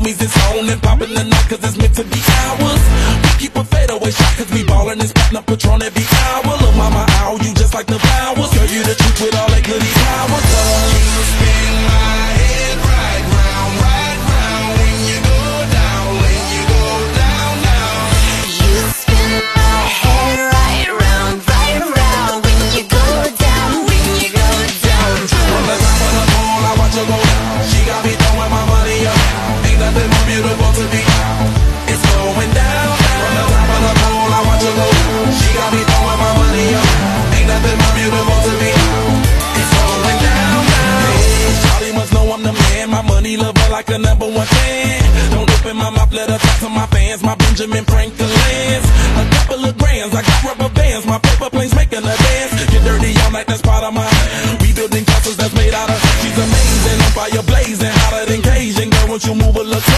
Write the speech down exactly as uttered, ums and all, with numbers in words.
homies, it's on and poppin' the night cause it's meant to be ours. We keep a fadeaway shot cause we ballin' and spittin' up Patron every hour. Look mama, ow, you just like the flowers. Girl, you the truth with all that goody powers. You spin my head right round, right round when you go down, when you go down, down. You spin my head right round, right round when you go down, when you go down. From the top of the pole, I watch her go down. She got me throwing my money up. Ain't nothing more beautiful to be. It's going down. From the top of the pole, I watch her go down. She got me throwing my money up. Ain't nothing more beautiful to be. It's going down, down. Hey, Charlie must know I'm the man. My money lover like a number one fan. Don't open my mouth, let her talk to my fans. My Benjamin Franklin's. A couple of grands, I got rubber bands. My paper planes making a dance. Get dirty all night, that's part of my. We building castles that's made out of. She's amazing, on fire blazing, hotter than Cajun. Girl, won't you move a little?